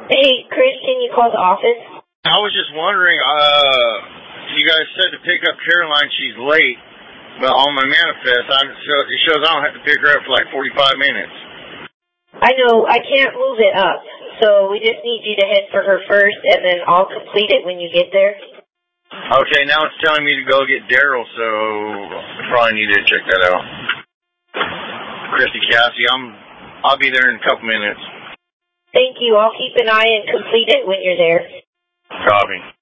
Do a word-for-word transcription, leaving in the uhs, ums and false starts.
Hey, Chris, can you call the office? I was just wondering, uh, you guys said to pick up Caroline, she's late, but on my manifest, I'm, it shows I don't have to pick her up for like forty-five minutes. I know, I can't move it up, so we just need you to head for her first, and then I'll complete it when you get there. Okay, now it's telling me to go get Daryl, so I probably need to check that out. Christy Cassie, I'm, I'll be there in a couple minutes. Thank you. I'll keep an eye and complete it when you're there. Copy.